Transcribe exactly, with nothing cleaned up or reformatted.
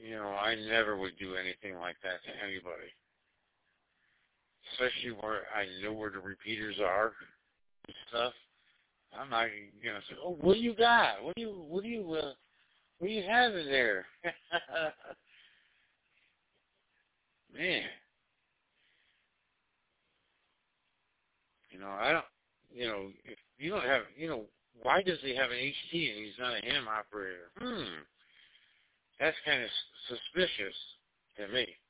you know, I never would do anything like that to anybody. Especially where I know where the repeaters are and stuff. I'm not gonna say, "Oh, what do you got? What do you, what do you, uh, what do you have in there?" Man, you know, I don't, you know, if you don't have, you know, why does he have an H T and he's not a ham operator? Hmm, that's kind of suspicious to me.